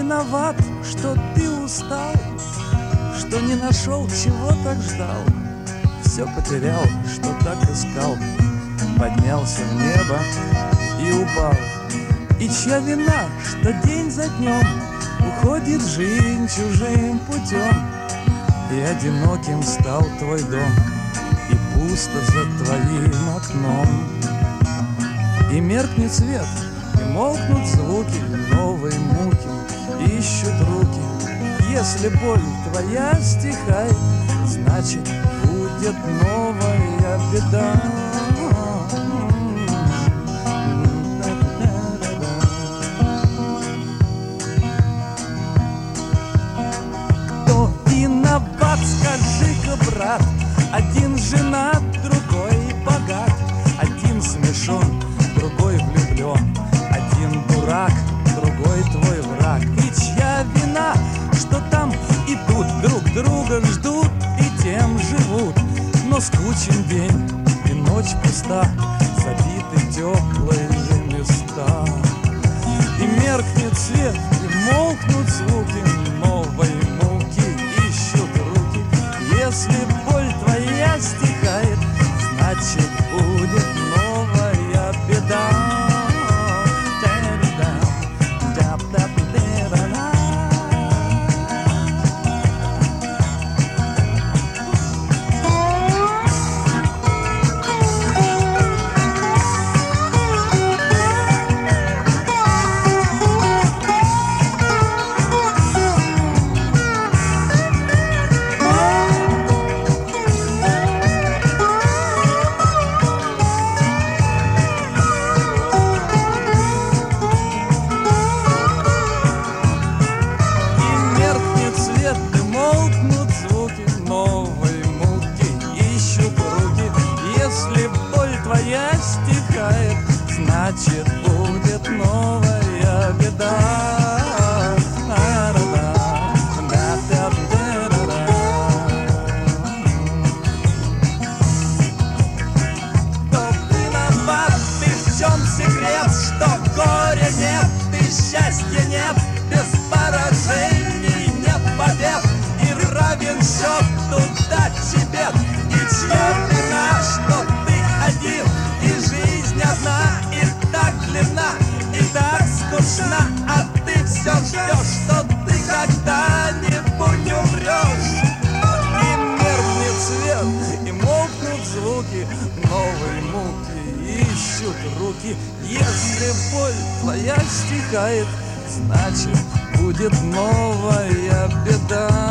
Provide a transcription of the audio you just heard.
виноват, что ты устал, что не нашел, чего так ждал, все потерял, что так искал, поднялся в небо и упал. И чья вина, что день за днем уходит жизнь чужим путем, и одиноким стал твой дом, и пусто за твоим окном. И меркнет свет, и молкнут звуки, новые муки ищут руки. Если боль твоя стихает, значит будет новая беда. Кто виноват, скажи-ка, брат? Один женат, другой богат, один смешон, другой влюблен, один дурак, другой твой враг. И чья вина, что там идут, друг друга ждут и тем живут, но скучен день и ночь пуста, забиты теплые места. И меркнет свет, и молкнут звуки, новые муки ищут руки. Если боль твоя стихает, значит будет новая беда. Значит, будет новая беда. Кто виноват, ты в чем секрет, что горя нет и счастья нет, без поражений нет побед, и равен счет удачи бед. И чья вина, что ты один, и жизнь одна, и так длинна, и так скучна, а ты все ждешь, что ты когда-нибудь умрешь. И меркнет свет, и молкнут звуки, новые муки ищут руки. Если боль твоя стихает, значит будет новая беда.